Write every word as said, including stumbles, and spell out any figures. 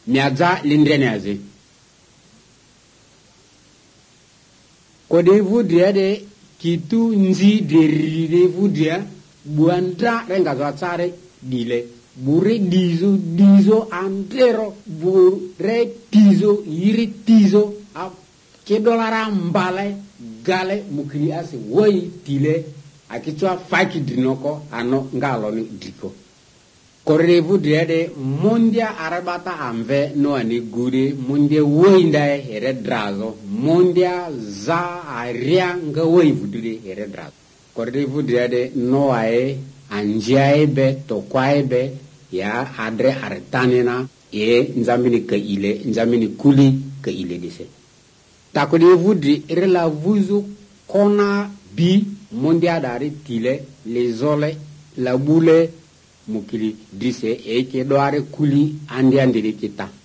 miaza lindrenaze kode vudria de kitu nzi de vudria buanda renga zo tsare dile bure dizo dizo antero bure tizo yiri tizo a ke dolara mbale gale mukili ase woi tile akitwa faki dinoko ano ngalo ni diko korevu de mondia arabata amve no ani gure mondia woinda here drazo mondia za aria nga woi vudire here drazo korevu de no ae anjiae be tokwae be ya adre artanena e nzamini ka ile nzamini kuli ka ile dise takorevu de rela vuzu kona bi mondia dari tile les ole la boule mukili dise e ke doare kuli andi andi kita